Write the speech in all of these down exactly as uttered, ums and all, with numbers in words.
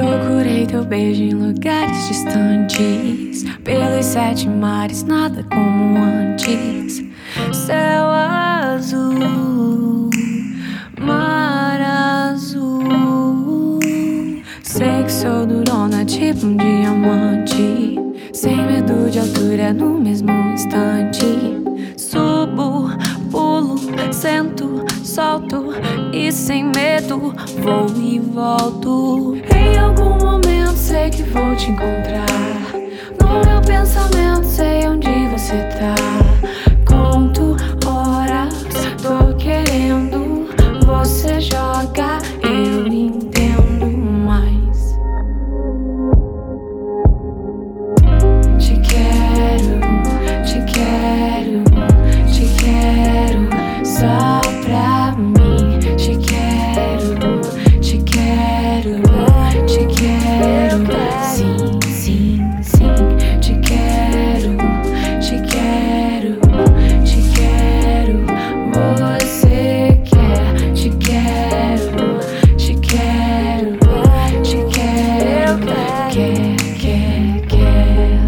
Procurei teu beijo em lugares distantes, pelos sete mares, nada como antes. Céu azul, mar azul. Sei que sou durona, tipo um diamante, sem medo de altura no mesmo instante. Subo, pulo, sento, solto e sem medo vou e volto. Em algum momento sei que vou te encontrar. No meu pensamento sei onde você tá. Conto horas, tô querendo. Você joga, eu entendo mais. Te quero, te quero, te quero só pra mim. Te quero, te quero, te quero, sim, sim, sim. Te quero, te quero, te quero. Você quer, te quero, te quero, te quero, quer, quer, quer.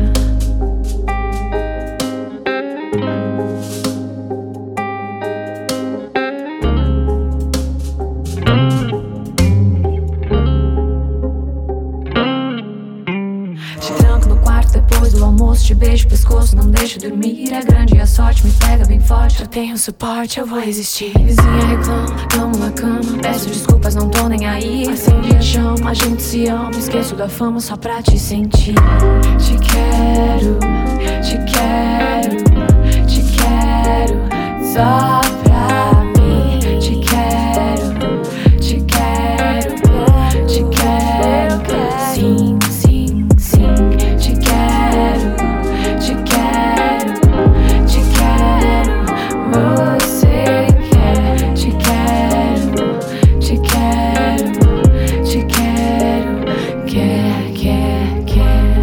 Te tranco no quarto depois do almoço, te beijo o pescoço, não deixo dormir. É grande e a sorte me pega bem forte. Eu tenho suporte, eu vou resistir. Vizinha reclama, clamo na cama, peço desculpas, não tô nem aí. Acende a chama, a gente se ama, esqueço da fama só pra te sentir. Te quero, te quero, te quero só pra mim. Te quero, te quero, te quero, sim, sim, sim. Te quero, te quero, te quero. Você quer, te quero, te quero, te quero. Quer, quer, quer.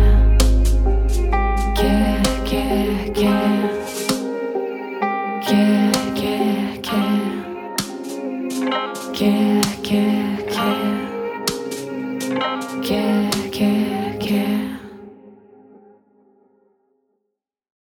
Quer, quer, quer. Quer, quer, quer. Quer.